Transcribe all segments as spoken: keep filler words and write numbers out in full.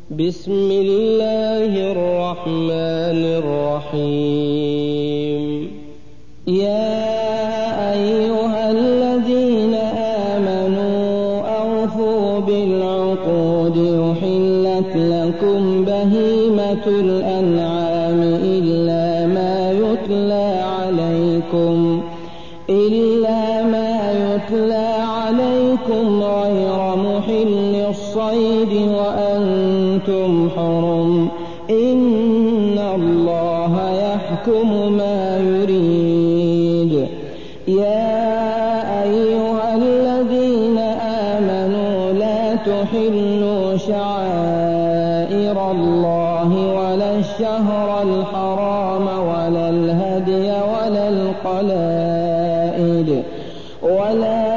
بسم الله الرحمن الرحيم. يا أيها الذين آمنوا أوفوا بالعقود أحلت لكم بهيمة الأنعام إلا ما يتلى عليكم إلا ما يتلى عليكم غير محل الصيد وأنتم حرم إن الله يحكم ما يريد. يا أيها الذين آمنوا لا تحلوا شعائر الله ولا الشهر الحرام ولا الهدي ولا القلائد ولا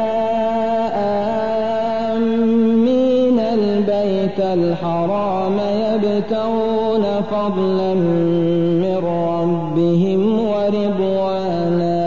آمين البيت الحرام يبتغون فضلا من ربهم ورضوانا.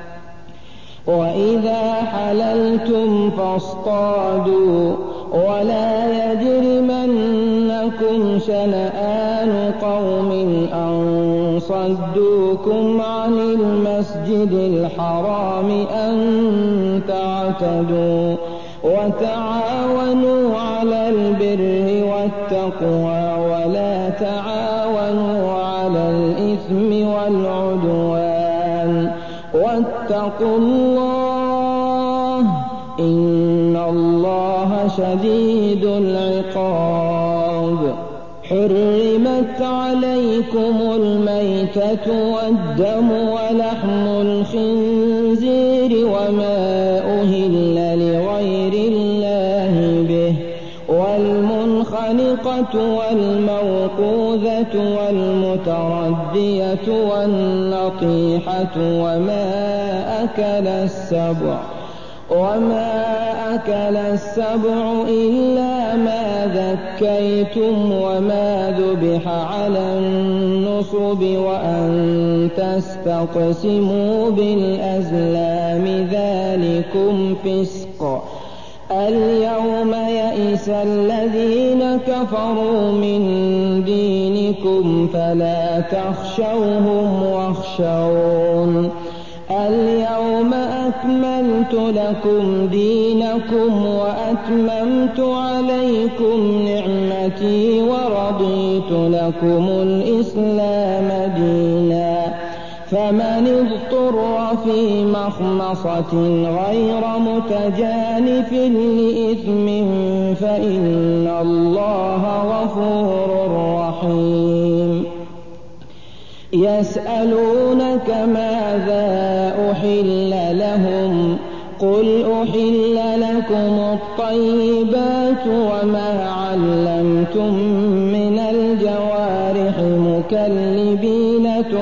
وإذا حللتم فاصطادوا ولا يجرمنكم شنآن قوم أن صدوكم عن المسجد الحرام أن تعتدوا وتعاونوا على البر والتقوى ولا تعاونوا على الإثم والعدوان واتقوا الله إن الله شديد العقاب. حرمت عليكم الميتة والدم ولحم الخنزير وما أهل لغير الله به والمنخنقة والموقوذة والمتردية والنطيحة وما أكل السبع وما أكل السبع إلا ما ذكيتم وما ذبح على النصب وأن تستقسموا بالأزلام ذلكم فسق. اليوم يئس الذين كفروا من دينكم فلا تخشوهم واخشون. اليوم أكملت لكم دينكم وأتممت عليكم نعمتي ورضيت لكم الإسلام دينا. فمن اضطر في مخمصة غير متجانف لإثم فإن الله غفور رحيم. يسألونك ماذا أحل لهم قل أحل لكم الطيبات وما علمتم من الجوارح مكلبين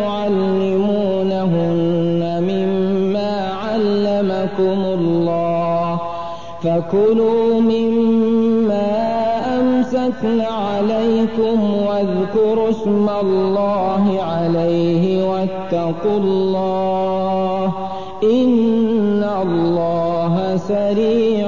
تعلمونهن مما علمكم الله فكلوا مما أمسكن عليكم واذكروا اسم الله عليه واتقوا الله إن الله سريع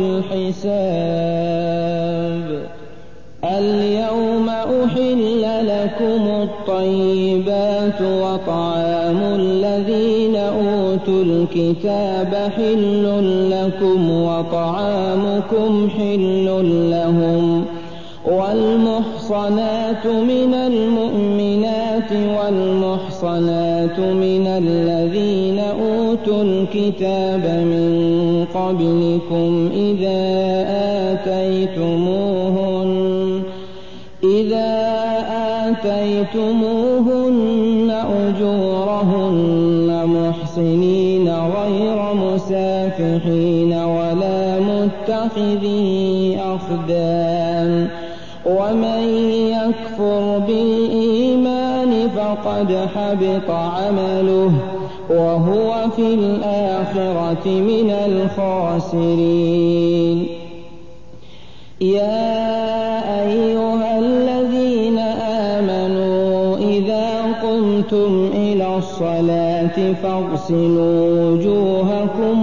الحساب. اليوم أحل لكم الطيبات وطعام الذين أوتوا الكتاب حل لكم وطعامكم حل لهم والمحصنات من المؤمنات والمحصنات من الذين أوتوا الكتاب من قبلكم إذا آتيتموهن إذا آتيتموهن أجورهن محصنين غير مسافحين ولا متخذي أخدان. ومن يكفر بالإيمان فقد حبط عمله وهو في الآخرة من الخاسرين. يا أيها الذين آمنوا إذا قمتم إلى الصلاة فاغسلوا وجوهكم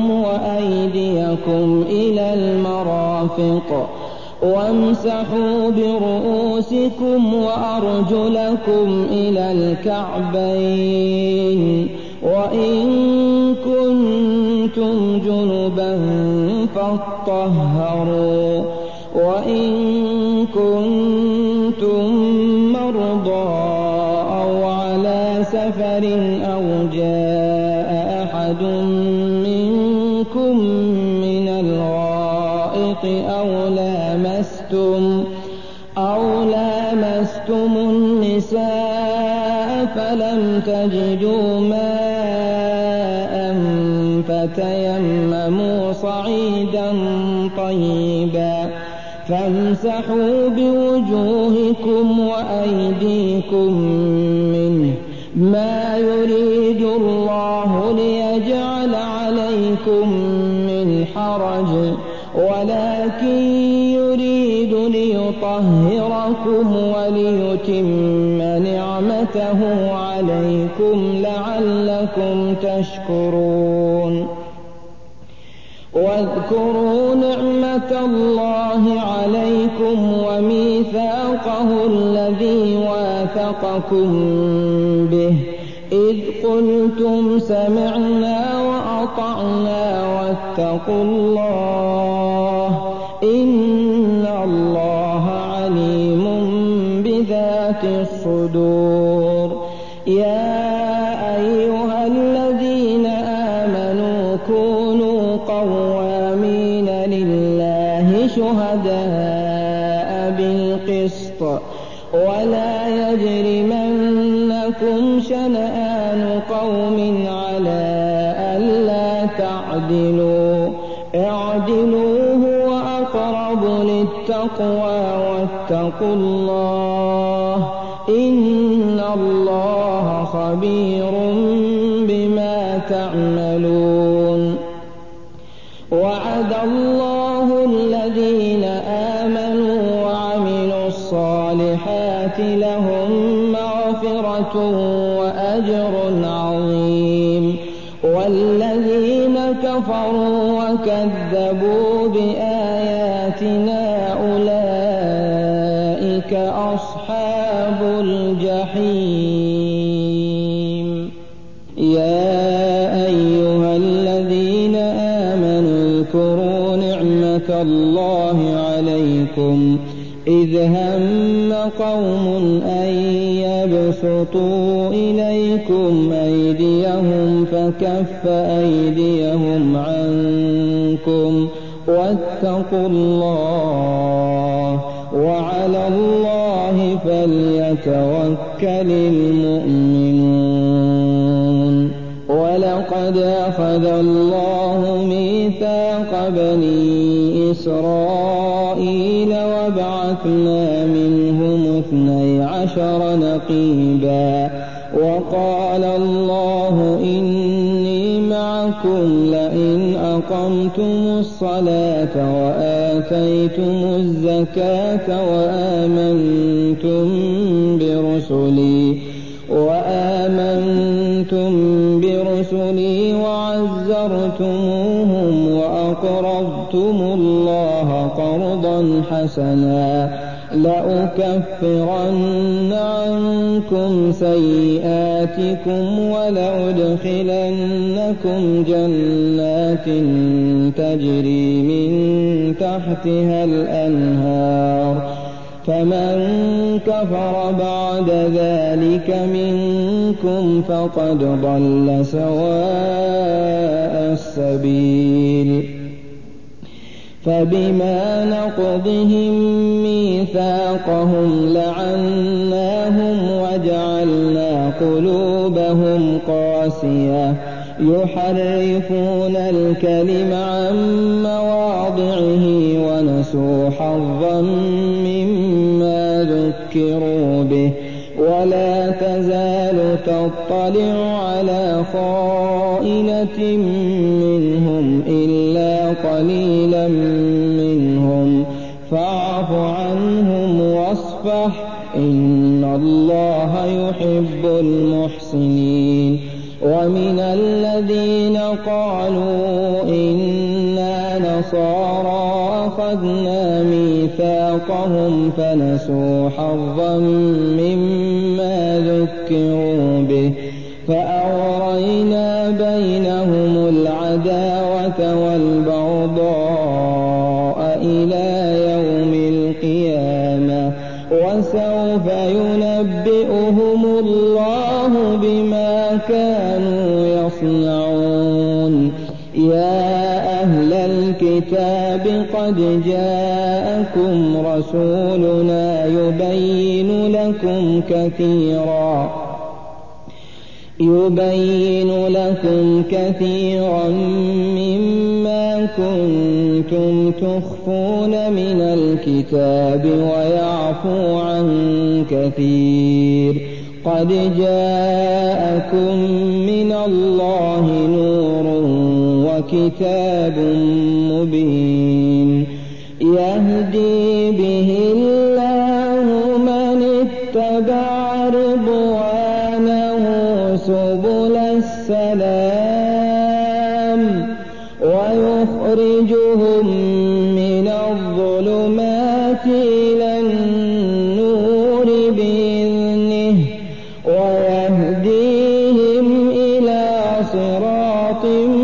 وأيديكم إلى المرافق وامسحوا برؤوسكم رؤوسكم وأرجلكم إلى الكعبين وإن كنتم جنبا فاطهروا وإن كنتم مرضى أو على سفر أو جاء أحد منكم من الغائط أو لامستم أو لامستم النساء فلم تجدوا ماء فتيمموا صعيدا طيبا فامسحوا بوجوهكم وأيديكم منه ما يريد الله ليجعل عليكم من حرج ولكن يريد ليطهركم وليتم نعمته عليكم لعلكم تشكرون واذكروا نعمة الله عليكم وميثاقه الذي واثقكم به إذ قلتم سمعنا وأطعنا واتقوا الله إن الله عليم بذات الصدور يا أيها الذين آمنوا كونوا قوامين لله شهداء بالقسط ولا يجرمنكم شنآن قوم على ألا تعدلوا اعدلوا هو أقرب للتقوى واتقوا الله إن الله خبير بما تعملون وعد الله الذين آمنوا وعملوا الصالحات لهم مغفرة وأجر عظيم والذين كفروا وكذبوا بآياتنا أولئك أصحاب الجحيم يا أيها الذين آمنوا اذكروا نعمة الله عليكم إذ هم قوم أن يبسطوا إليكم أيديهم فكف أيديهم عنكم واتقوا الله وعلى الله فليتوكل المؤمنون ولقد أخذ الله ميثاق بني إسرائيل وبعثنا منهم اثني عشر نقيبا وقال الله إني معكم لئن أقمتم الصلاة وآتيتم الزكاة وآمنتم برسلي وآمنتم برسلي وعزرتموهم وأقرضتم الله قرضا حسنا لأكفرن عنكم سيئاتكم ولأدخلنكم جنات تجري من تحتها الأنهار فمن كفر بعد ذلك منكم فقد ضل سواء السبيل فبما نقضهم ميثاقهم لعناهم وجعلنا قلوبهم قاسية يحرفون الكلم عن مواضعه ونسوا حظا مما ذكروا به ولا تزال تطلع على خائنة منهم إلا قليلا منهم فاعف عنهم واصفح إن الله يحب المحسنين ومن الذين قالوا إنا نصارى أخذنا ميثاقهم فنسوا حظا مما ذكروا به فأغرينا بينهم العداوة والبغضاء إلى يوم القيامة وسوف ينبئهم الله بما كانوا يصنعون. يا أهل الكتاب قد جاءكم رسولنا يبين لكم كثيرا يبين لكم كثيرا مما كنتم تخفون من الكتاب ويعفو عن كثير. قد جاءكم من الله نور وكتاب مبين يهدي به الله من اتبع رضوانه سبل السلام ويخرجهم من الظلمات إلى النور بإذنه ويهديهم إلى صراط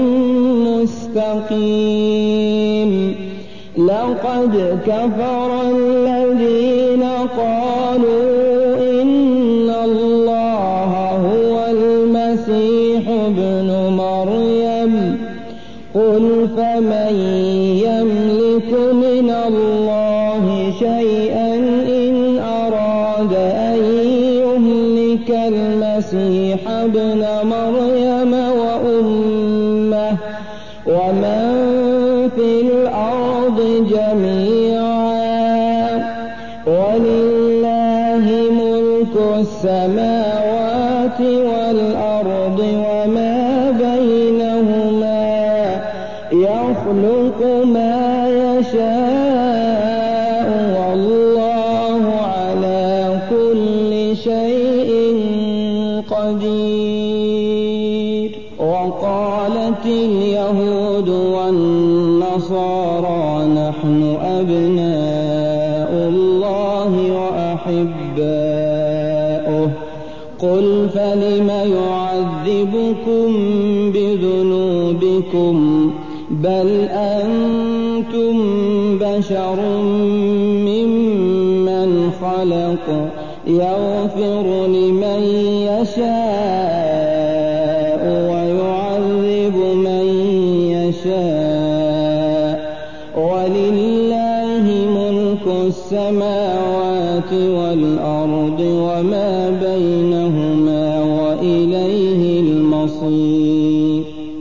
مستقيم. لقد كفر الذين قالوا إن الله هو المسيح ابن مريم قل فمن يملك من الله شيئا إن أراد أن يهلك المسيح ابن مريم وأمه ومن في الأرض جميعا ولله ملك السماوات والأرض وما بينهما يخلق ما يشاء والله على كل شيء قدير. وقالت اليهود والنصارى نحن أبناء الله وأحباؤه قل فلم يعذبكم بذنوبكم بل أنتم بشر ممن خلق يغفر لمن يشاء ويعذب من يشاء ولله ملك السماوات والأرض وما بينهما وإليه المصير.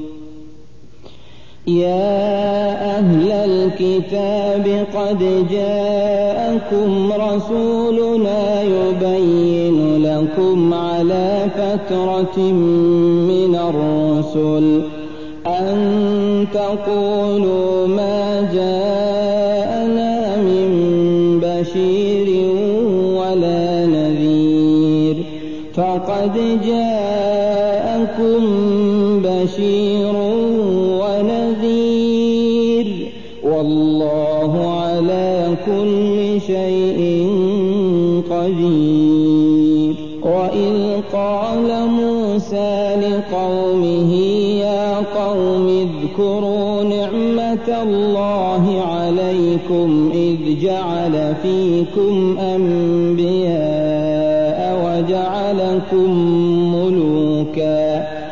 يا أهل الكتاب قد جاءكم رسولنا يبين لكم على فترة من الرسل أن تقولوا ما جاءنا من بشير ولا نذير فقد جاءكم بشير ونذير والله على كل شيء قدير. وإذ قال موسى لقومه يا قوم اذكروا نعمة الله عليكم إذ جعل فيكم أنبياء وجعلكم ملوكا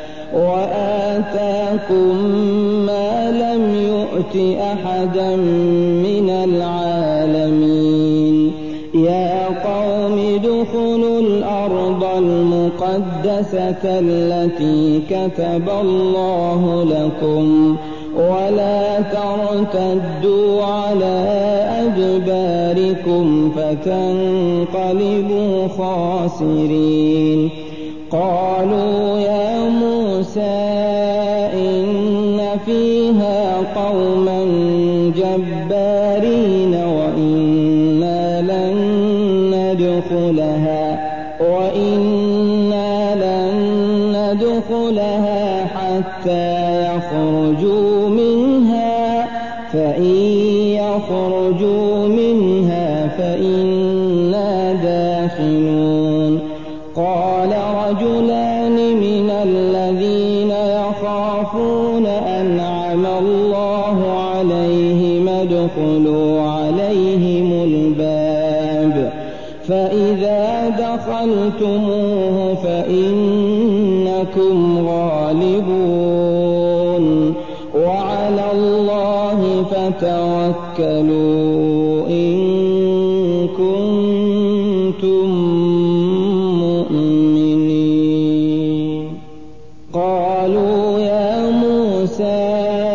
وآتاكم ما لم يؤت أحدا من العالمين. يا قوم ادخلوا الأرض المقدسة التي كتب الله لكم ولا ترتدوا على أدباركم فتنقلبوا خاسرين. قالوا يا موسى إن فيها قوما جبارين وإنا لن ندخلها وإنا لن ندخلها حتى يخرجوا منها فإن يخرجوا منها فإنا داخلون. قال رجلان من الذين يخافون أنعم الله عليهم ادخلوا عليهم الباب فإذا دخلتموه فإنكم غالبون وعلى الله فتوكلوا إن كنتم مؤمنين. قالوا يا موسى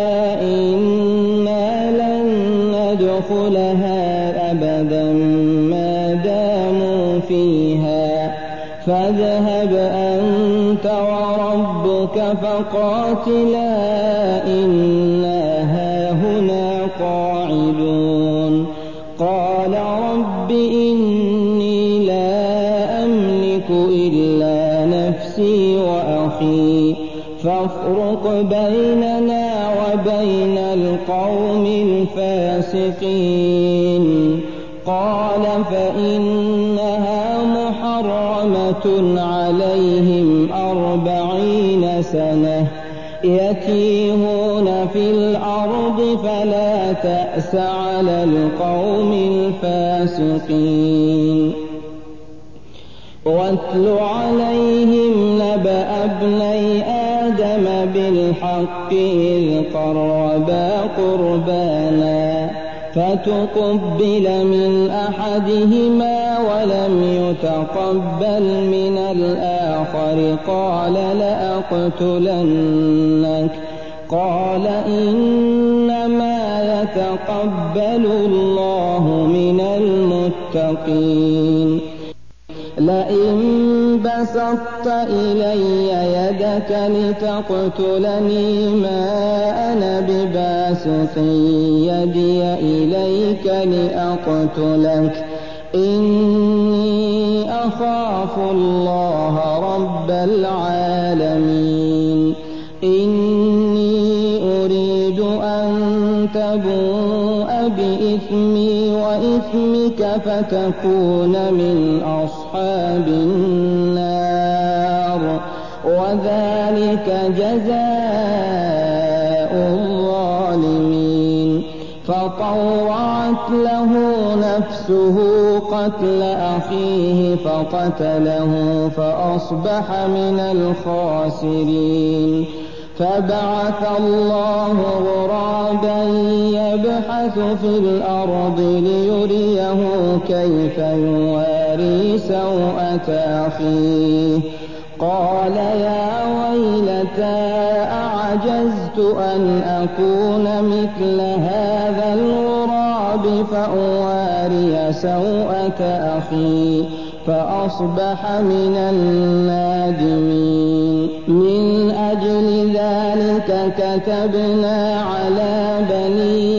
إنا لن ندخلها أبدا ما داموا فيها فاذهب أنت وربك فقاتلا إنا هاهنا قاعدون. قال رب إني لا أملك إلا نفسي وأخي فافرق بيننا وبين القوم الفاسقين. قال فإنها محرمة عليهم أربعين سنة يتيهون في الأرض فلا تأس على القوم الفاسقين. واتل عليهم نبأ ابني آدم بالحق إذ قربا قربانا فتقبل من أحدهما ولم يتقبل من الآخر قال لأقتلنك. قال إنما يتقبل الله من المتقين. لئن بسطت إلي يدك لتقتلني ما أنا بباسط يدي إليك لأقتلك إني أخاف الله رب العالمين. إني أريد أن تبوء بإثمي وإثمك فتكون من أصحاب النار وذلك جزاء الظالمين. فطوعت له نفسه قتل أخيه فقتله فأصبح من الخاسرين. فبعث الله غرابا يبحث في الأرض ليريه كيف يواري سوءة أخيه. قال يا ويلتى أعجزت أن أكون مثل هذا الغراب فأواري سوءة أخي فأصبح من النادمين. من أجل ذلك كتبنا على بني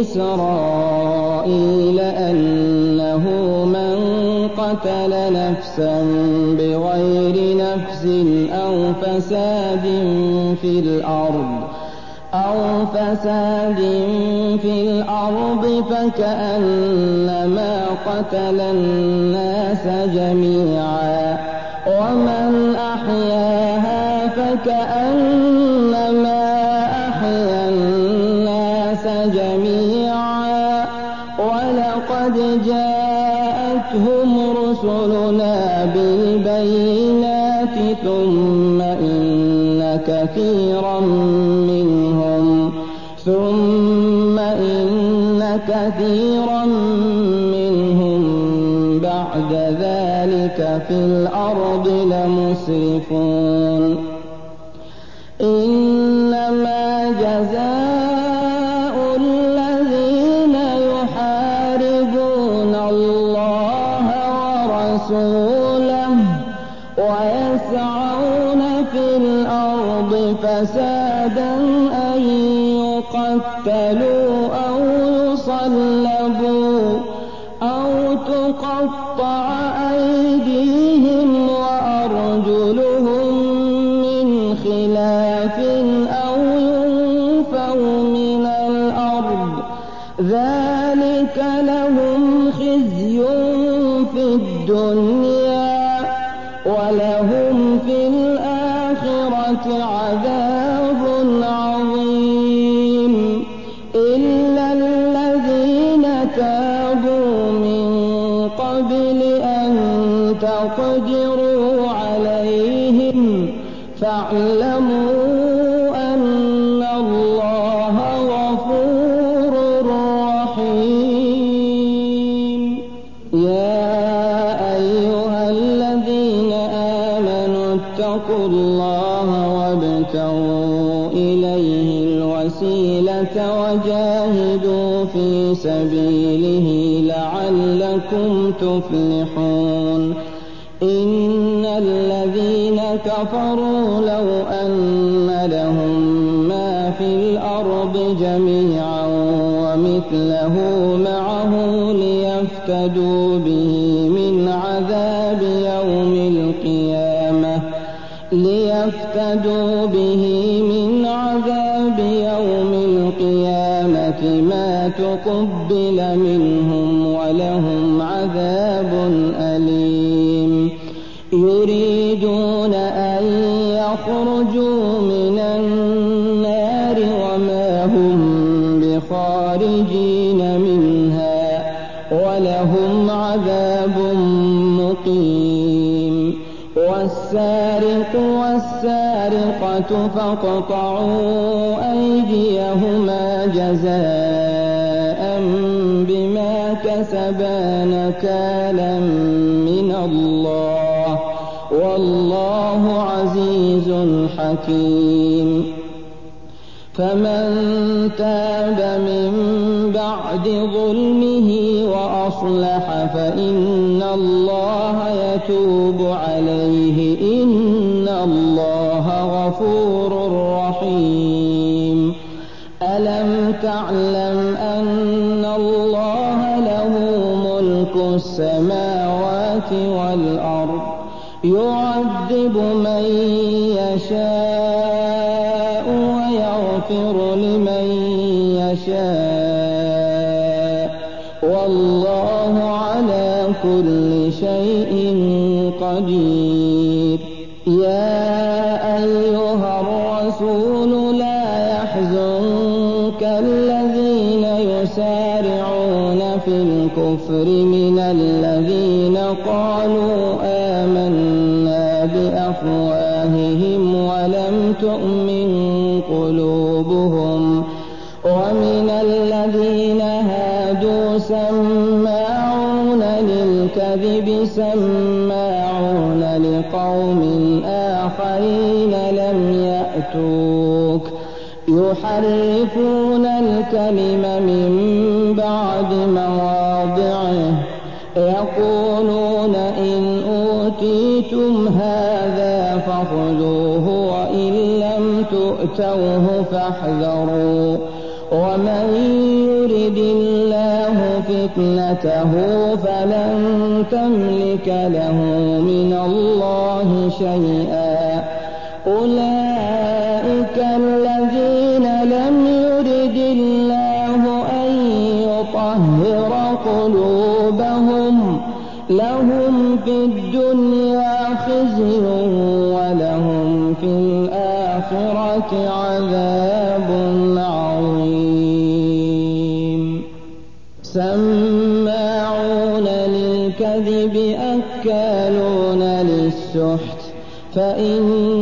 إسرائيل أنه من قتل نفسا بغير نفس أو فساد في الأرض أو فساد في الأرض فكأنما قتل الناس جميعا ومن أحياها فكأنما أحيا الناس جميعا. ولقد جاءتهم رسلنا بالبينات ثم إن كثيرا منهم ثم إن كثيرا منهم بعد ذلك في الأرض لمسرفون. إنما جزاء الذين يحاربون الله ورسوله ويسعون في الأرض فسادا أن يقتلوا أو يصلبوا أو تقطع أيديهم وأرجلهم من خلاف أو ينفوا من الأرض ذلك الدنيا ولهم في الآخرة عذاب عظيم إلا الذين تابوا من قبل أن تقدروا عليهم فاعلموا أن الله غفور رحيم. يا أيها الذين آمنوا اتقوا الله وابتغوا إليه الوسيلة وجاهدوا في سبيله لعلكم تفلحون. إن الذين كفروا لو أن لهم ما في الأرض جميعا ومثله معه ليفتدوا به من عذاب يوم القيامة ليفتدوا به من عذاب يوم القيامة ما تقبل منهم ولهم عذاب أليم. يريدون أن يخرجوا من النار وما هم بخارجين منها ولهم عذاب مقيم. والسارق والسارقة فاقطعوا أيديهما جزاء بما كسبا نكالا من الله والله عزيز حكيم. فمن تاب من بعد ظلمه وأصلح فإن الله يتوب عليه إن الله غفور رحيم. ألم تعلم أن الله له ملك السماوات والأرض يعذب من يشاء ويغفر لمن يشاء والله على كل شيء قدير. يا أيها الرسول لا يحزنك الذين يسارعون في الكفر من الذين قالوا آمنا بأفواههم ولم تؤمن قلوبهم ومن الذين هادوا سماعون للكذب سماعون لقوم آخرين لم يأتوك يحرفون الكلم من بعد مواضعه يقولون إن أوتيتم هذا فخذوه وإن لم تؤتوه فاحذروا ومن يرد الله فتنته فلن تملك له من الله شيئا. أولئك الذين لم يرد الله أن يطهر قلوبهم لهم في الدنيا خزي ولهم في الآخرة عذاب عظيم. سماعون للكذب أكالون للسحت فإن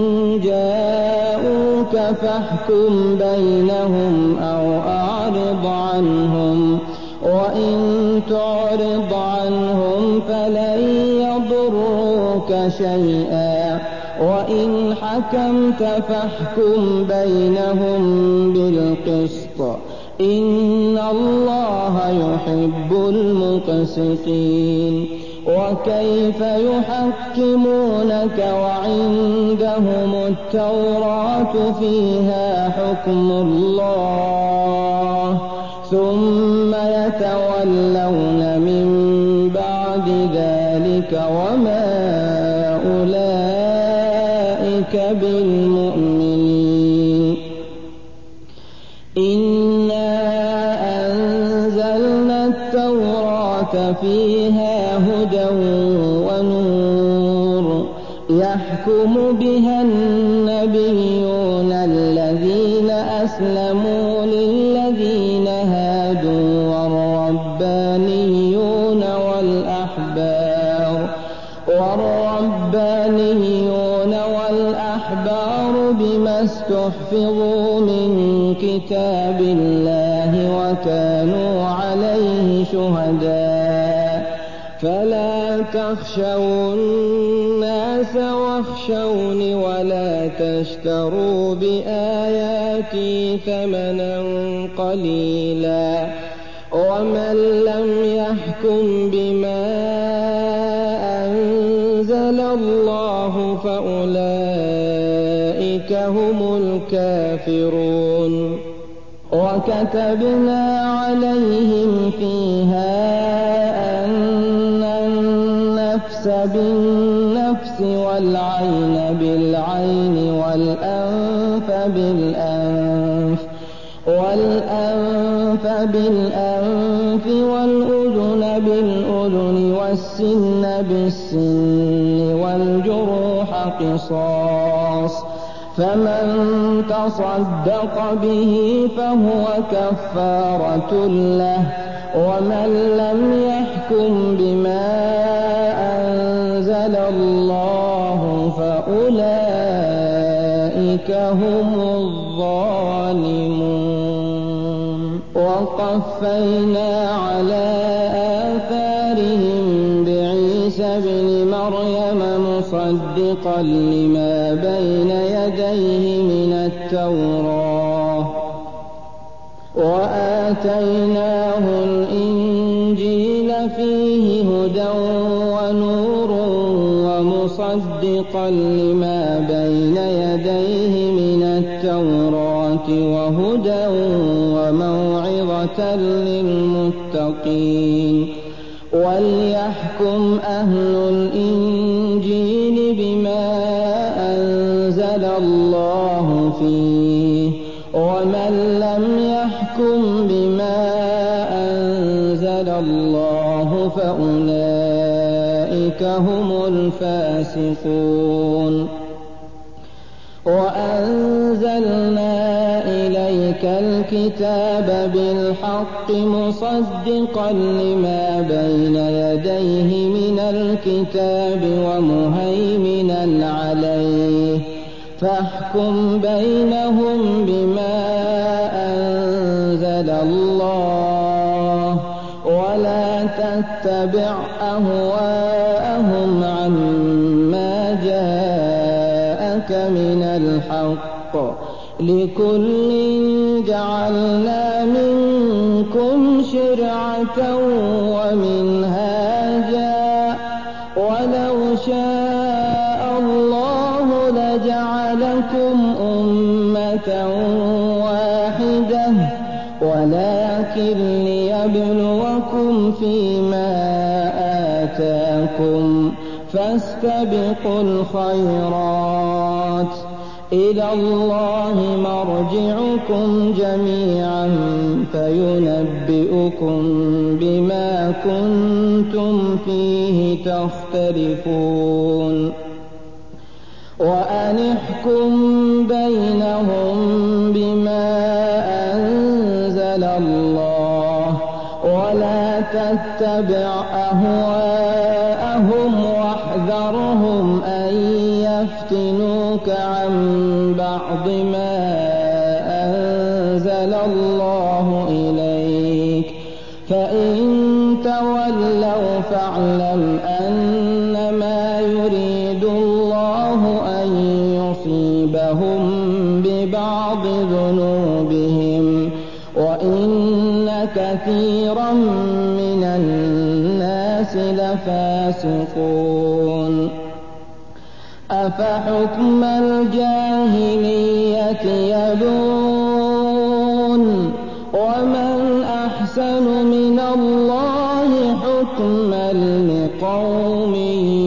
جاءوك فاحكم بينهم أو أعرض عنهم وإن تعرض عنهم فلن يضروك شيئا وإن حكمت فاحكم بينهم بالقسط إن الله يحب المقسطين. وكيف يحكمونك وعندهم التوراة فيها حكم الله ثم يتولون من بعد ذلك وما أولئك بالمؤمنين. إنا أنزلنا التوراة فيها هدى ونور يحكم بها النبيون الذين أسلموا للذين هادوا والربانيون والأحبار والربانيون والأحبار بما استحفظوا من كتاب الله وكانوا عليه شهداء فلا تخشوا الناس واخشوني ولا تشتروا بآياتي ثمنا قليلا ومن لم يحكم بما أنزل الله فأولئك هم الكافرون وكتبنا عليهم فيها أن النفس بالنفس والعين بالعين والأنف بالأنف والأنف بالأنف والأذن بالأذن والسن بالسن والجروح قصاص فمن تصدق به فهو كفارة له ومن لم يحكم بما أنزل الله فأولئك هم الظالمون وقفينا على آثارهم بعيسى ابن مريم مصدقا لما بين يديه من التوراة وآتيناه الإنجيل فيه هدى ونور ومصدقا لما بين يديه من التوراة وهدى وموعظة للمتقين وليحكم أهل الإنجيل بما أنزل الله فيه ومن لم يحكم بما أنزل الله فأولئك هم الفاسقون وأنزلنا إليك الكتاب بالحق مصدقا لما بين يديه من الكتاب ومهيمنا عليه فاحكم بينهم بما أنزل الله ولا تتبع أهواءهم عما جاءك من الحق لكل جعلنا منكم شرعة ومنهاجا ولو شاء الله لجعلكم أمة واحدة ولكن ليبلوكم فيما آتاكم فاستبقوا الخيرات إلى الله مرجعكم جميعا فينبئكم بما كنتم فيه تختلفون وأن احكم بينهم بما أنزل الله ولا تتبع أهواءهم واحذرهم أن يفتنوك عن بعض ما أنزل الله إليك فإن تولوا فاعلم أنما يريد الله أن يصيبهم ببعض ذنوبهم وإن كثيرا من الناس لفاسقون أفحكم الجاهلية يبغون ومن أحسن من الله حكما لقوم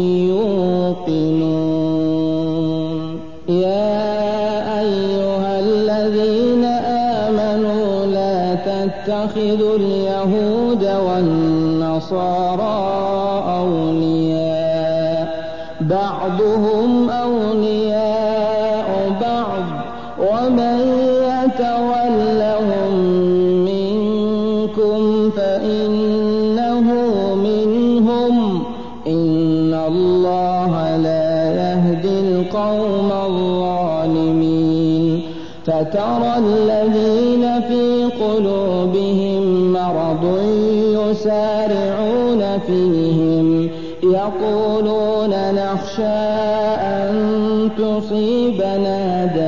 يوقنون يا أيها الذين آمنوا لا تتخذوا اليهود والنصارى أولياء بعضهم أولياء بعض ومن يتولهم منكم فإنه منهم إن الله لا يهدي القوم الظالمين فترى الذين في قلوبهم مرض يسارعون فيهم يقولون نخشى أن تصيبنا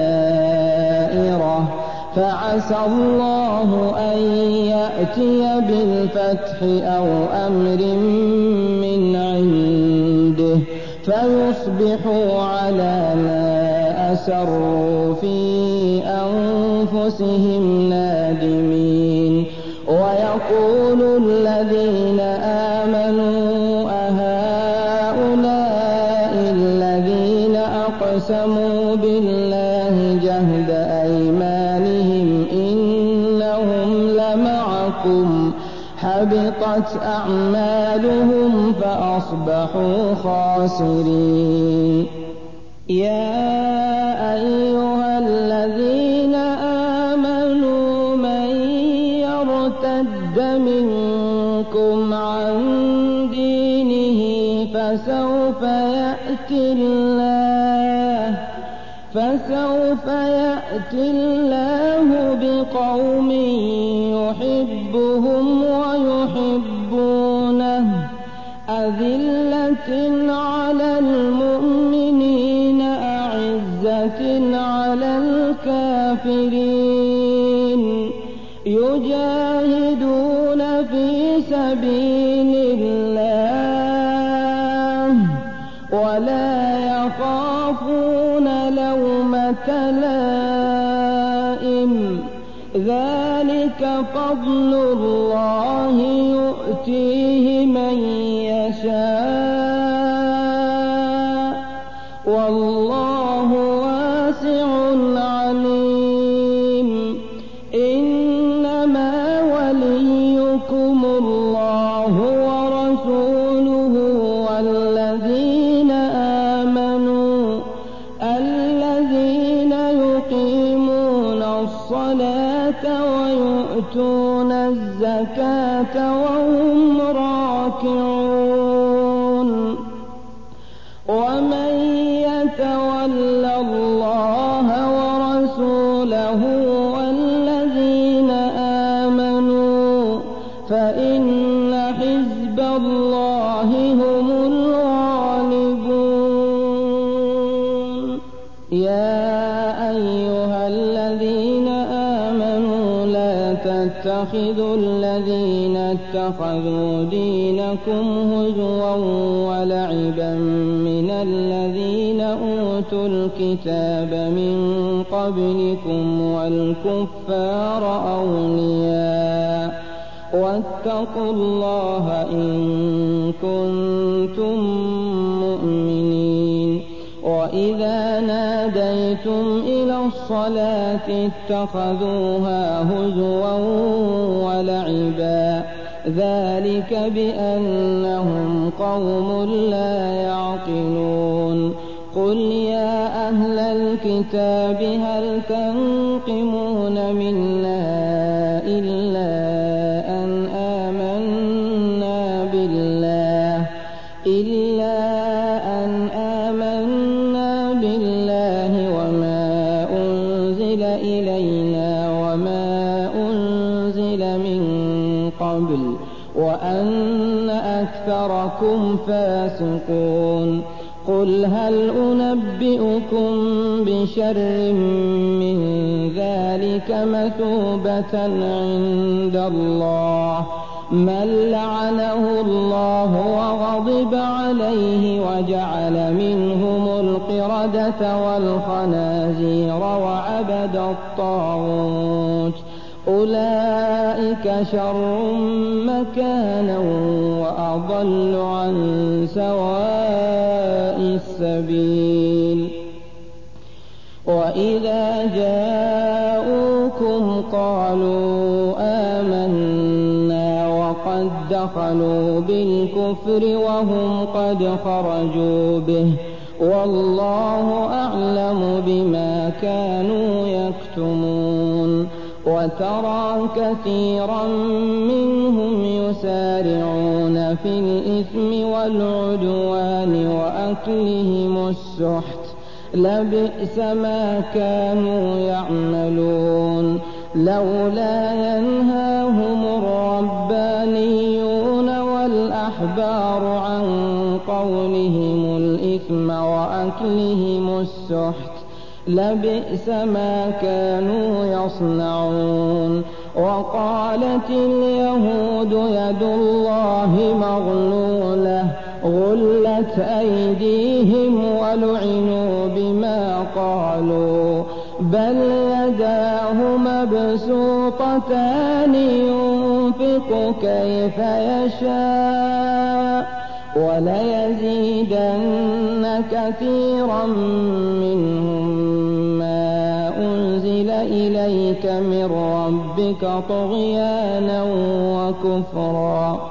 دائرة فعسى الله أن يأتي بالفتح أو أمر من عنده فيصبحوا على ما أسروا في أنفسهم نادمين ويقول الذين آمنوا أهؤلاء الذين أقسموا بالله جهد أيمانهم إنهم لمعكم حبطت أعمالهم فأصبحوا خاسرين يا أيها الذين آمنوا من يرتد منكم عن دينه فسوف يأتي الله فسوف يأتي الله بقوم يحبهم ويحبونه أذلة على المؤمنين أعزة على الكافرين يجاهدون في سبيل الله ولا يخافون لومة لائم ذلك فضل الله يؤتيه من يشاء والله واسع عليم إنما وليكم الله ورسوله والذين آمنوا الذين يقيمون الصلاة ويؤتون الزكاة وهم راكعون ومن يتول الله ورسوله والذين آمنوا فإن حزب الله هم الغالبون يا أيها الذين آمنوا لا تتخذوا الذين اتخذوا دينكم هزوا ولعبا من الذين أوتوا الكتاب من قبلكم والكفار أولياء واتقوا الله إن كنتم مؤمنين وإذا ناديتم إلى الصلاة اتخذوها هزوا ولعبا ذلك بأنهم قوم لا يعقلون قل يا أهل الكتاب هل تنقمون منا إلا أن آمنا بالله إلا أن آمنا بالله وما أنزل إلينا وما أنزل من قبل وأن أكثركم فاسقون قل هل أنبئكم بشر من ذلك مثوبة عند الله من لعنه الله وغضب عليه وجعل منهم القردة والخنازير وعبد الطاغوت أولئك شر مكانا وأضل عن سواء السبيل وإذا جاءوكم قالوا آمنا وقد دخلوا بالكفر وهم قد خرجوا به والله أعلم بما كانوا يكتمون وترى كثيرا منهم يسارعون في الإثم والعدوان وأكلهم السحت لبئس ما كانوا يعملون لولا ينهاهم الربانيون والأحبار عن قولهم الإثم وأكلهم السحت لبئس ما كانوا يصنعون وقالت اليهود يد الله مغلولة غلت أيديهم ولعنوا بما قالوا بل يداه مبسوطتان ينفق كيف يشاء وليزيدن كثيرا منهم ما أنزل إليك من ربك طغيانا وكفرا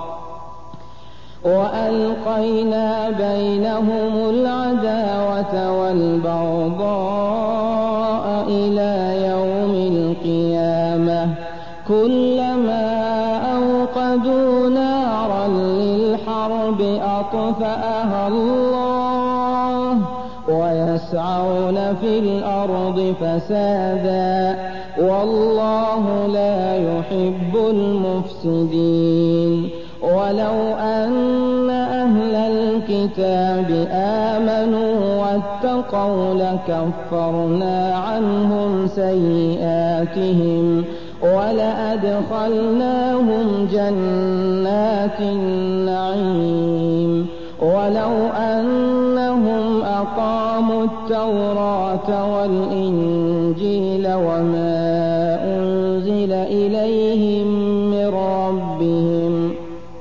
وألقينا بينهم العداوة والبغضاء إلى يوم القيامة كلما أوقدوا نارا للحرب أطفأها الله ويسعون في الأرض فسادا والله لا يحب المفسدين ولو أن أهل الكتاب آمنوا واتقوا لكفرنا عنهم سيئاتهم ولأدخلناهم جنات النعيم ولو أنهم أقاموا التوراة والإنجيل وما أنزل إليهم من ربهم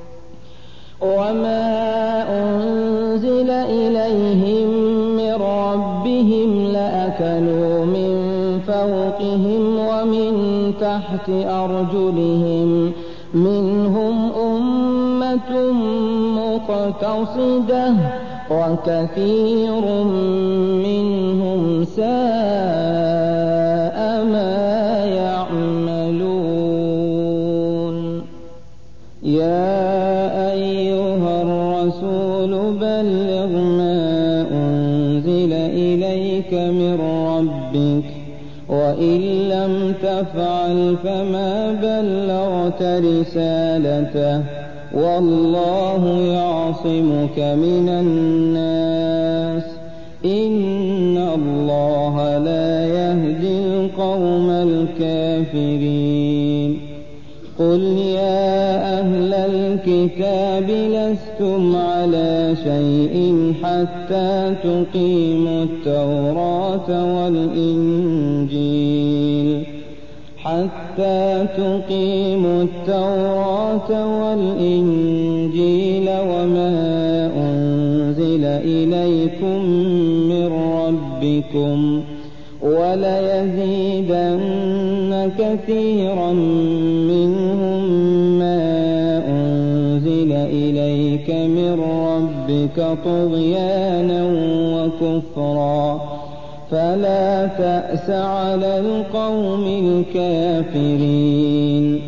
وما أنزل إليهم من ربهم لأكلوا من فوقهم ومن تحت أرجلهم منهم أمة مقتصدة وكثير منهم ساء ما يعملون يا أيها الرسول بلغ ما أنزل إليك من ربك وإن لم تفعل فما بلغت رسالته والله يعصمك من الناس إن الله لا يهدي القوم الكافرين قل يا أهل الكتاب لستم على شيء حتى تقيموا التوراة والإنجيل حتى تقيموا التوراة والإنجيل وما أنزل إليكم من ربكم وليزيدن كثيرا منهم ما أنزل إليك من ربك طغيانا وكفرا فلا تأس على القوم الكافرين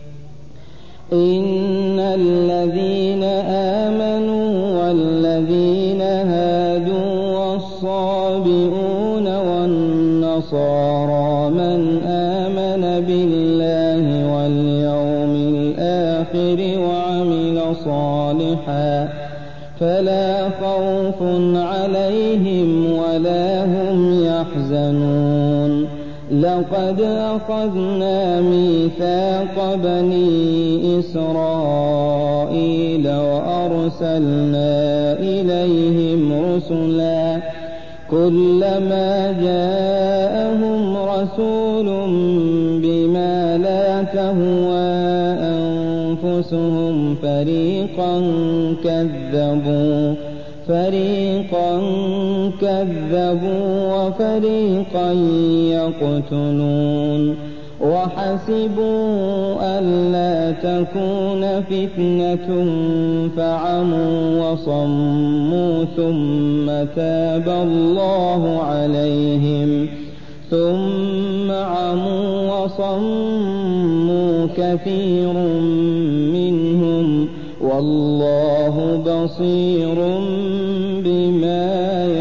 إن الذين آمنوا والذين هادوا والصابئون والنصارى من آمن بالله واليوم الآخر وعمل صالحا فلا خوف عليهم ولا هم يحزنون لقد أخذنا ميثاق بني إسرائيل وأرسلنا إليهم رسلا كلما جاءهم رسول بما لا تهوى أنفسهم فريقا كذبوا فريقا كذبوا وفريقا يقتلون وحسبوا ألا تكون فتنة فعموا وصموا ثم تاب الله عليهم ثم عموا وصموا كثير منهم والله بصير بما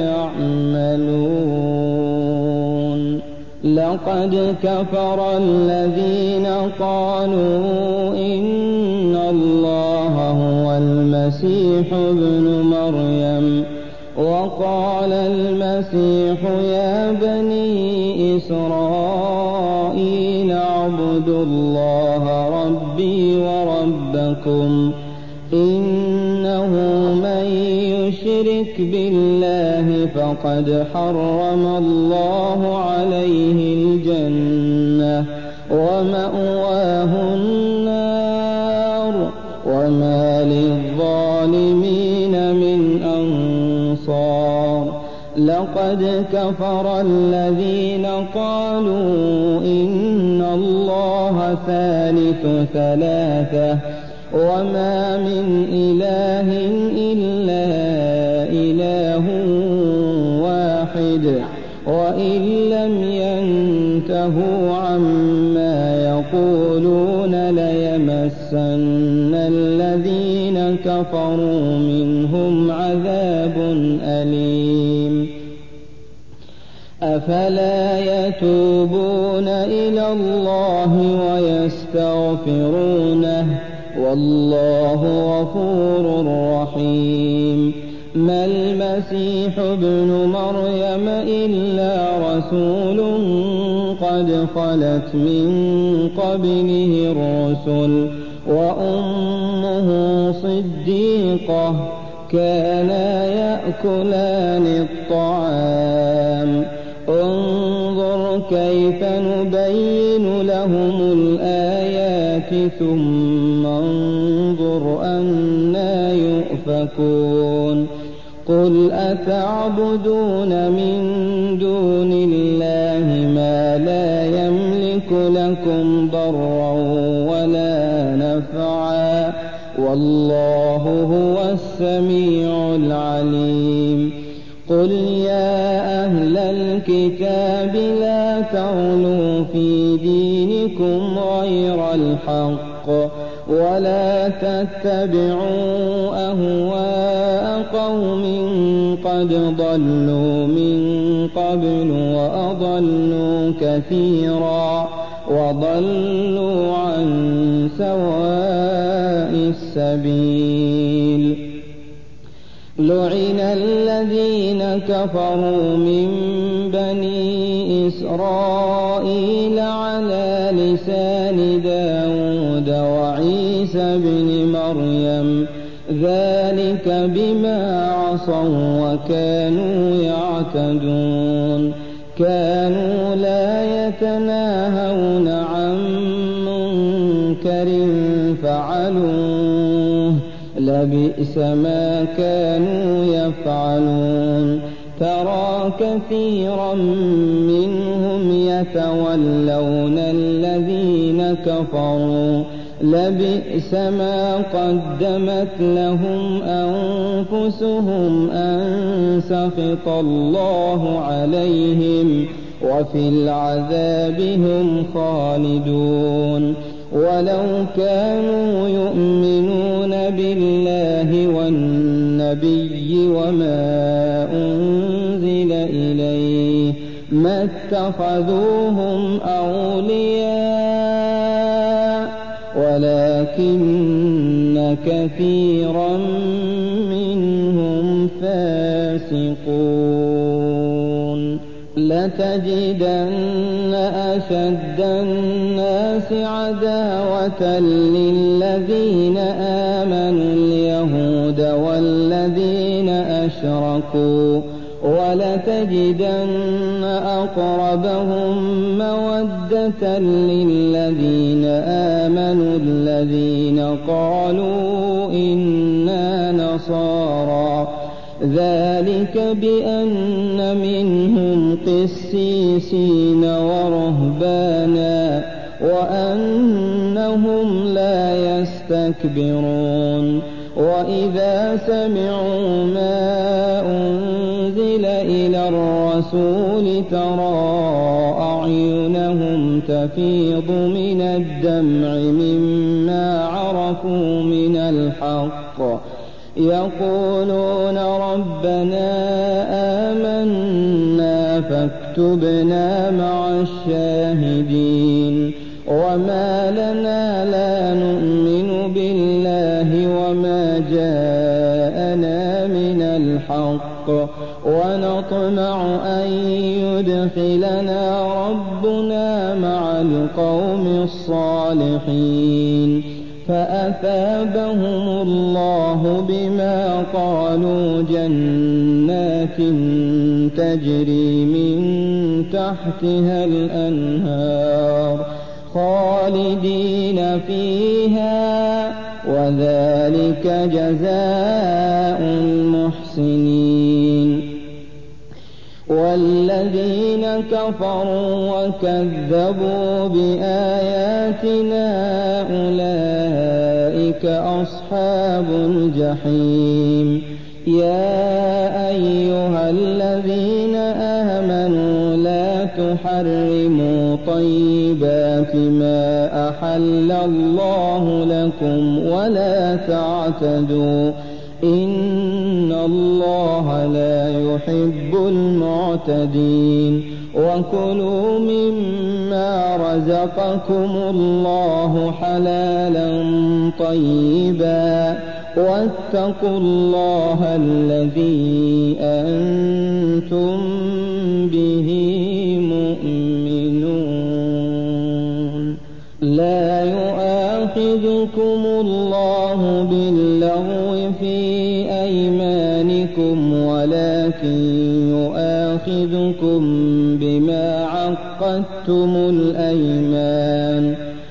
يعملون. لقد كفر الذين قالوا إن الله هو المسيح ابن مريم وقال المسيح يا بني إسرائيل اعبدوا الله ربي وربكم إنه من يشرك بالله فقد حرم الله عليه الجنة ومأواه النار وما للظالمين من أنصار. لقد كفر الذين قالوا إن الله ثالث ثلاثة وما من إله إلا إله واحد وإن لم ينتهوا عما يقولون ليمسن الذين كفروا منهم عذاب أليم. أفلا يتوبون إلى الله ويستغفرونه والله غفور رحيم. ما المسيح ابن مريم إلا رسول قد خلت من قبله الرسل وأمه صديقة كانا يأكلان الطعام. انظر كيف نبين لهم الآيات ثم انظر أنى يؤفكون. قل أتعبدون من دون الله ما لا يملك لكم ضرا ولا نفعا والله هو السميع العليم. قل يا أهل الكتاب لا تغلوا في دينكم غير الحق ولا تتبعوا أهواء قوم قد ضلوا من قبل وأضلوا كثيرا وضلوا عن سواء السبيل. لعن الذين كفروا من بني إسرائيل على لسان داود وعيسى بن مريم ذلك بما عصوا وكانوا يعتدون. كانوا لا يتناهون عن منكر فعلوه لبئس ما كانوا يفعلون. ترى كثيرا منهم يتولون الذين كفروا لبئس ما قدمت لهم أنفسهم أن سخط الله عليهم وفي العذاب هم خالدون. ولو كانوا يؤمنون بالله والنبي وما أنزل إليه ما اتخذوهم أولياء ولكن كثيرا منهم فاسقون. لتجدن أشد الناس عداوة للذين آمنوا اليهود والذين أشركوا ولتجدن أقربهم مودة للذين آمنوا الذين قالوا إنا نصارى ذلك بأن منهم قسيسين ورهبانا وأنهم لا يستكبرون وإذا سمعوا ما أنزل إلى الرسول ترى أعينهم تفيض من الدمع مما عرفوا من الحق يقولون ربنا آمنا فاكتبنا مع الشاهدين وما لنا لا نؤمن بالله وما جاءنا من الحق ونطمع أن يدخلنا ربنا مع القوم الصالحين فأثابهم الله بما قالوا جنات تجري من تحتها الأنهار خالدين فيها وذلك جزاء المحسنين والذين كفروا وكذبوا بآياتنا أولئك أصحاب الجحيم يا أيها الذين آمنوا لا تحرموا طيبات ما أحل الله لكم ولا تعتدوا إن الله لا يحب المعتدين وكلوا مما رزقكم الله حلالا طيبا واتقوا الله الذي أنتم به مؤمنون لا يؤاخذكم الله باللغو في أيمانكم ولكن يؤاخذكم بما عقدتم الأيمان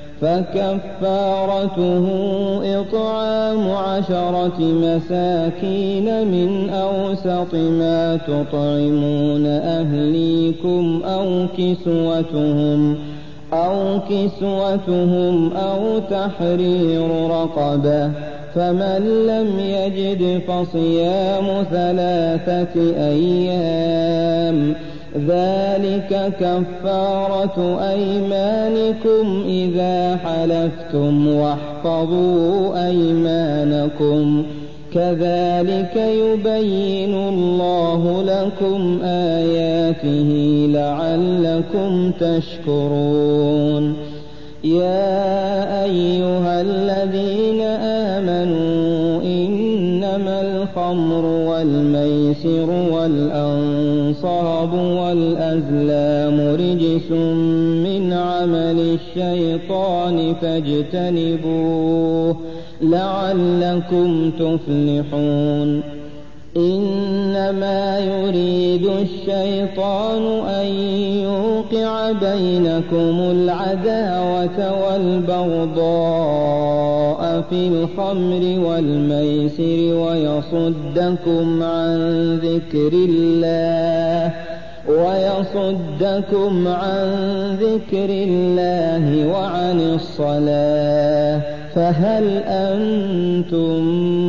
فكفارته إطعام عشرة مساكين من أوسط ما تطعمون أهليكم أو كسوتهم أو كسوتهم أو تحرير رقبة فمن لم يجد فصيام ثلاثة أيام ذلك كفارة أيمانكم إذا حلفتم واحفظوا أيمانكم كذلك يبين الله لكم آياته لعلكم تشكرون يا أيها الذين آمنوا إنما الخمر والميسر والأنصاب والأزلام رجس من عمل الشيطان فاجتنبوه لعلكم تفلحون إنما يريد الشيطان أن يوقع بينكم العداوة والبغضاء في الخمر والميسر ويصدكم عن ذكر الله ويصدكم عن ذكر الله وعن الصلاة فهل أنتم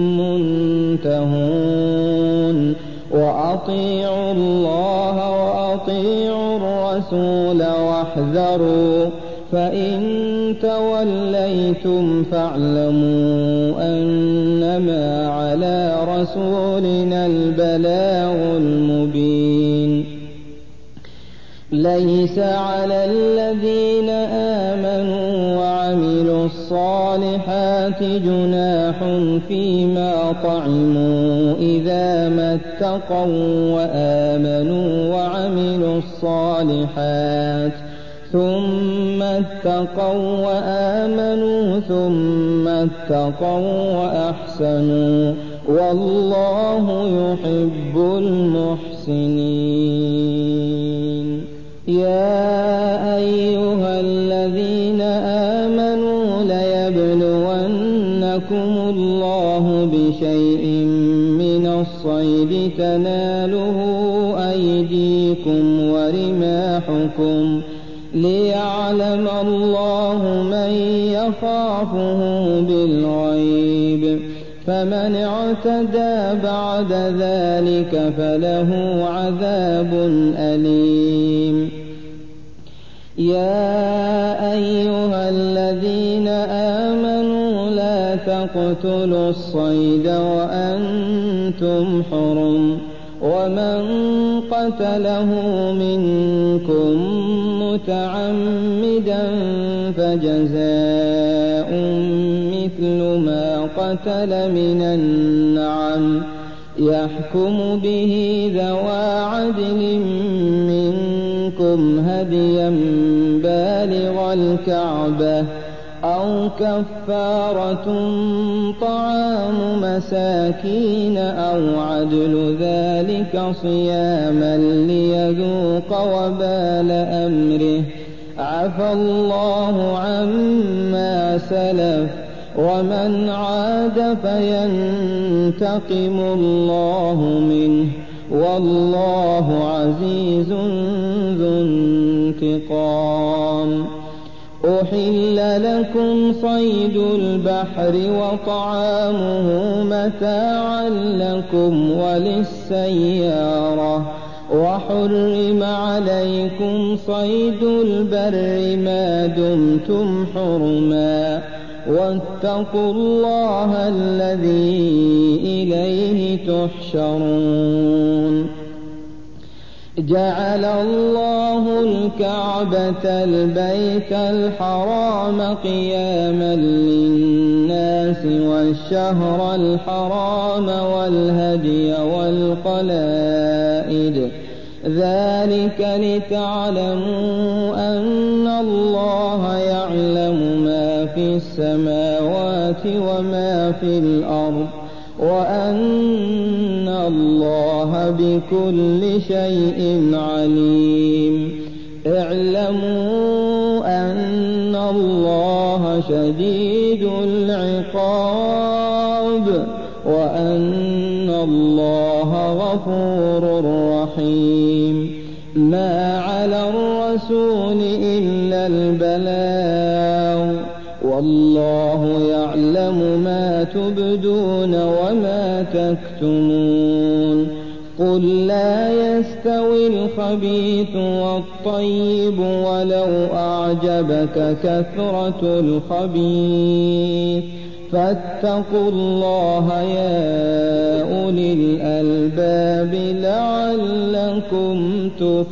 منتهون وأطيعوا الله وأطيعوا الرسول واحذروا فإن توليتم فاعلموا أنما على رسولنا البلاغ المبين ليس على الذين آمنوا وعملوا الصالحات جناح فيما طعموا إذا ما اتقوا وآمنوا وعملوا الصالحات ثم اتقوا وآمنوا ثم اتقوا وأحسنوا والله يحب المحسنين يا أيها الذين آمنوا ليبلونكم الله بشيء من الصيد تناله أيديكم ورماحكم ليعلم ليعلم الله من يخافه بالغيب فمن اعتدى بعد ذلك فله عذاب أليم. يا أيها الذين آمنوا لا تقتلوا الصيد وأنتم حرم ومن قتله منكم متعمدا فجزاء مثل ما قتل من النعم يحكم به ذوى عدل منكم هديا بالغ الكعبة أو كفارة طعام مساكين أو عدل ذلك صياما ليذوق وبال أمره عفى الله عما سلف ومن عاد فينتقم الله منه والله عزيز ذو انتقام. أحل لكم صيد البحر وطعامه متاعا لكم وللسيارة وحرم عليكم صيد البر ما دمتم حرما واتقوا الله الذي إليه تحشرون. جعل الله الكعبة البيت الحرام قياما للناس والشهر الحرام والهدي والقلائد ذلك لتعلموا أن الله يعلم ما في السماوات وما في الأرض وأن الله بكل شيء عليم. اعلموا أن الله شديد العقاب وأن الله غفور رحيم. ما على الرسول إلا البلاغ والله يعلم ما تبدون وما تكتمون. قل لا يستوي الخبيث والطيب ولو أعجبك كثرة الخبيث فاتقوا الله يا أولي الألباب لعلكم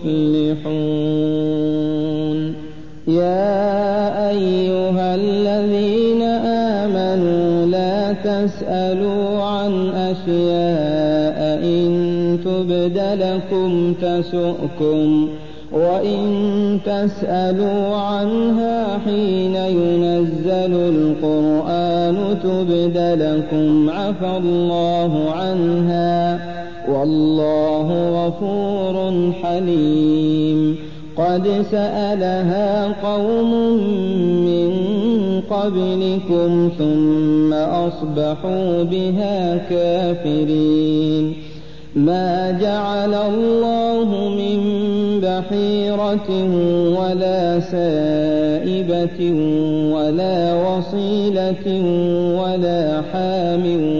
تفلحون. يا أيها الذين آمنوا لا تسألوا عن أشياء إن تبد لكم تسؤكم وإن تسألوا عنها حين ينزل القرآن تبد لكم عفى الله عنها والله غفور حليم. قد سألها قوم من قبلكم ثم أصبحوا بها كافرين. ما جعل الله من بحيرة ولا سائبة ولا وصيلة ولا حام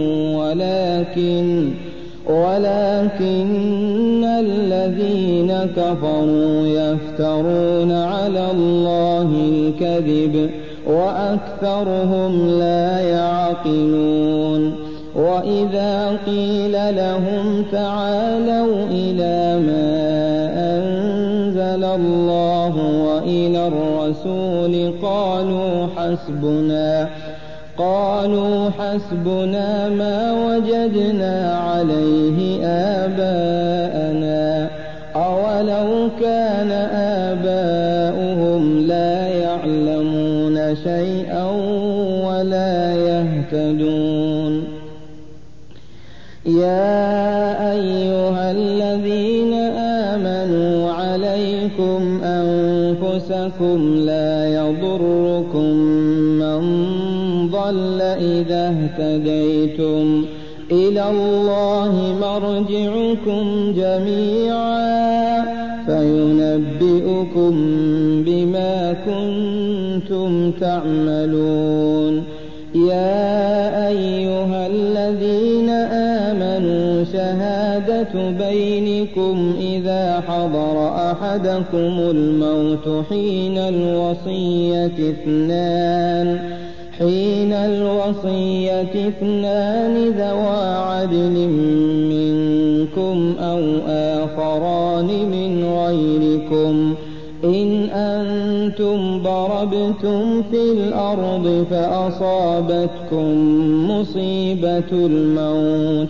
ولكن ولكن الذين كفروا يفترون على الله الكذب وأكثرهم لا يعقلون. وإذا قيل لهم تعالوا إلى ما أنزل الله وإلى الرسول قالوا حسبنا قالوا حسبنا ما وجدنا عليه آباءنا أولو كان آباؤهم لا يعلمون شيئا ولا يهتدون. يا أيها الذين آمنوا عليكم أنفسكم لا يضركم من ضل إذا اهتديتم إلى الله مرجعكم جميعا فينبئكم بما كنتم كنتم تعملون. يا أيها الذين آمنوا شهادة بينكم إذا حضر أحدكم الموت حين الوصية اثنان حين الوصية اثنان ذوى عدل منكم أو آخران من غيركم إن أنتم ضربتم في الأرض فأصابتكم مصيبة الموت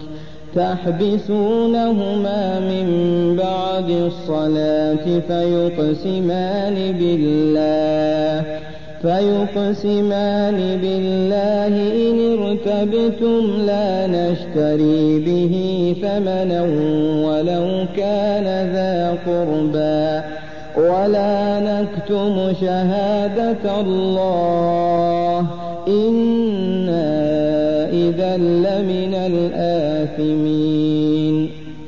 تحبسونهما من بعد الصلاة فيقسمان بالله فيقسمان بالله إن ارتبتم لا نشتري به ثمنا ولو كان ذا قربى ولا نكتم شهادة الله إنا إذا لمن الآثمين.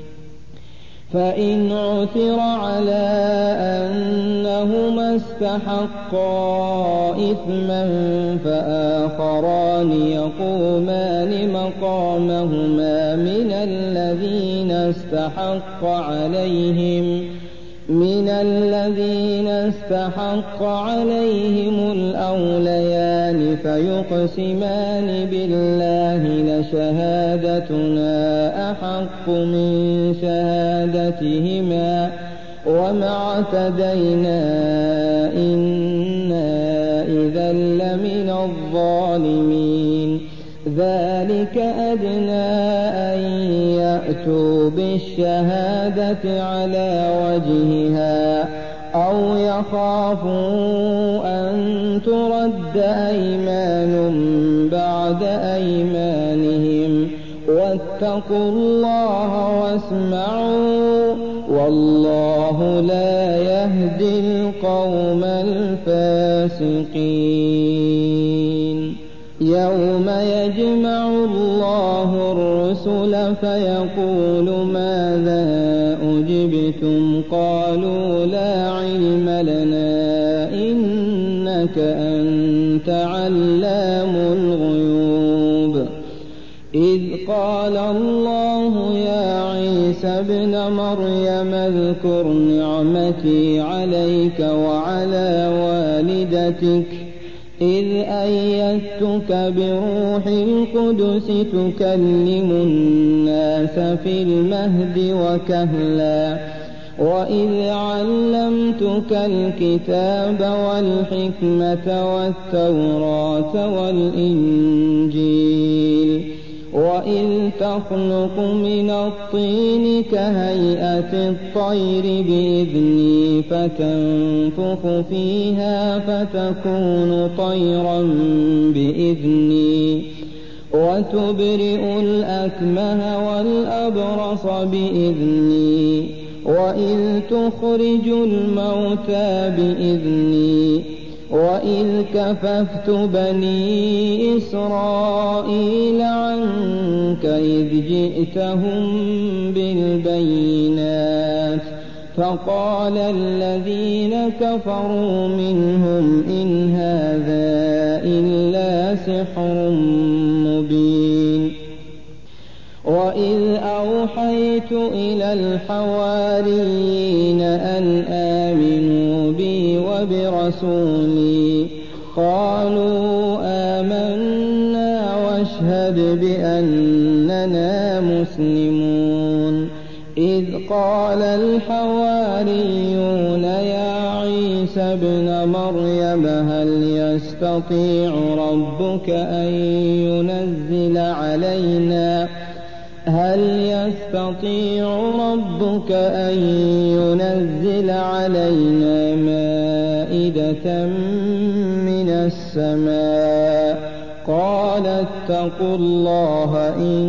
فإن عثر على أنهما استحقا إثما فآخران يقومان مقامهما من الذين استحق عليهم من الذين استحق عليهم الأوليان فيقسمان بالله لشهادتنا أحق من شهادتهما وما اعتدينا إنا إذا لمن الظالمين. ذلك أدنى أن يأتوا بالشهادة على وجهها أو يخافوا أن ترد أيمان بعد أيمانهم واتقوا الله واسمعوا والله لا يهدي القوم الفاسقين. يوم يجمع الله الرسل فيقول ماذا أجبتم قالوا لا علم لنا إنك أنت علام الغيوب. إذ قال الله يا عيسى ابن مريم اذكر نعمتي عليك وعلى والدتك إذ أيدتك بروح القدس تكلم الناس في المهد وكهلا وإذ علمتك الكتاب والحكمة والتوراة والإنجيل وإذ تخلق من الطين كهيئة الطير بإذني فتنفخ فيها فتكون طيرا بإذني وتبرئ الأكمه والأبرص بإذني وإذ تخرج الموتى بإذني وإذ كففت بني إسرائيل عنك إذ جئتهم بالبينات فقال الذين كفروا منهم إن هذا إلا سحر مبين. وإذ أوحيت إلى الحواريين أن آمنوا بي وبرسولي قالوا آمنا واشهد بأننا مسلمون. إذ قال الحواريون يا عيسى ابن مريم هل يستطيع ربك أن ينزل علينا هل يستطيع ربك أن ينزل علينا مائدة من السماء قال اتقوا الله إن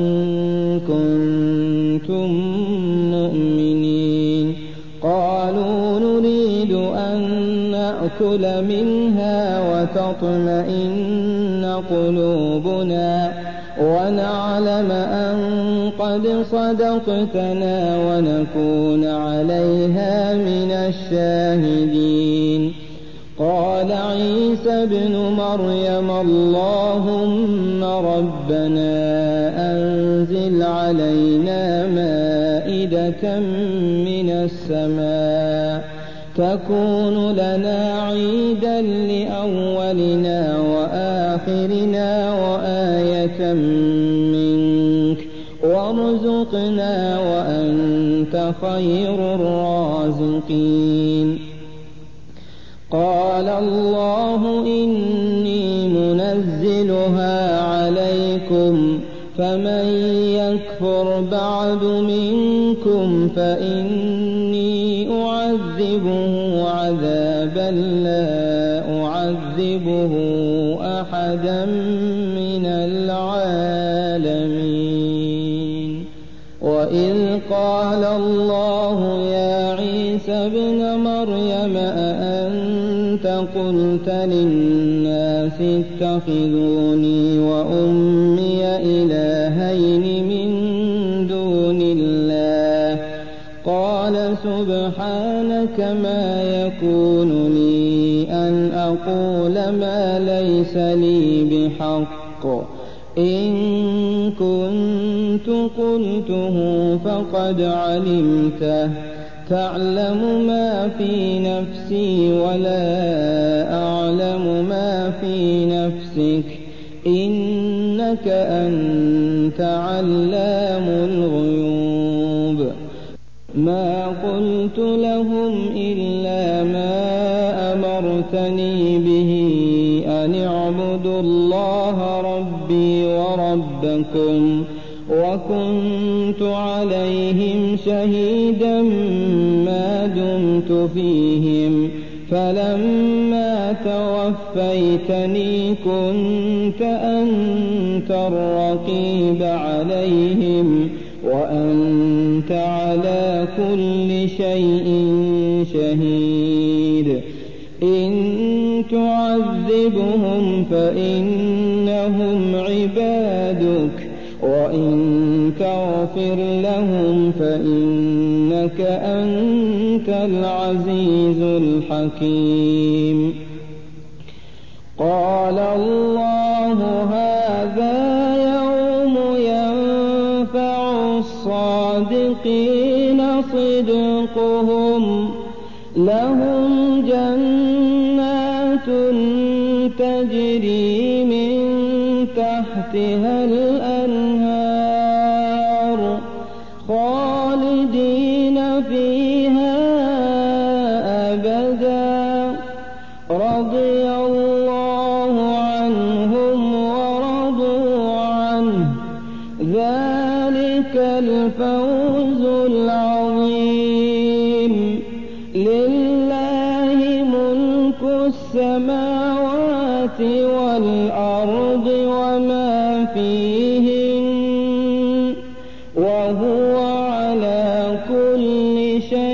كنتم مؤمنين. قالوا نريد أن نأكل منها وتطمئن قلوبنا ونعلم أن قد صدقتنا ونكون عليها من الشاهدين. قال عيسى ابن مريم اللهم ربنا أنزل علينا مائدة من السماء تكون لنا عيدا لأولنا وآخرنا وآية منك وارزقنا وأنت خير الرازقين. قال الله إني منزلها عليكم فمن يكفر بعد منكم فإني أعذبه عذابا لا أعذبه أحدا من العالمين. وإذ قال الله يا عيسى ابن مريم أأنت قلت للناس اتخذوني وأمي إلهين من دون الله قال سبحانك ما يكون لي أن أقول ما ليس لي بحق إن كنت قلته فقد علمته تعلم ما في نفسي ولا أعلم ما في نفسك إنك أنت علام الغيوب. ما قلت لهم إلا ما أمرتني به أن اعبدوا الله ربي وربكم وكنت عليهم شهيدا ما دمت فيهم فلما توفيتني كنت أنت الرقيب عليهم وأنت على كل شيء شهيد. إن تعذبهم فإنهم عبادك وإن تغفر لهم فإنك أنت العزيز الحكيم. قال الله هذا يوم ينفع الصادقين صدقهم لهم جنات تجري من تحتها الأنهار خالدين فيها أبدا رضي الله عنهم ورضوا عنه ذلك الفوز العظيم. لله ملك السماوات والأرض وما فيهن وهو على كل شيء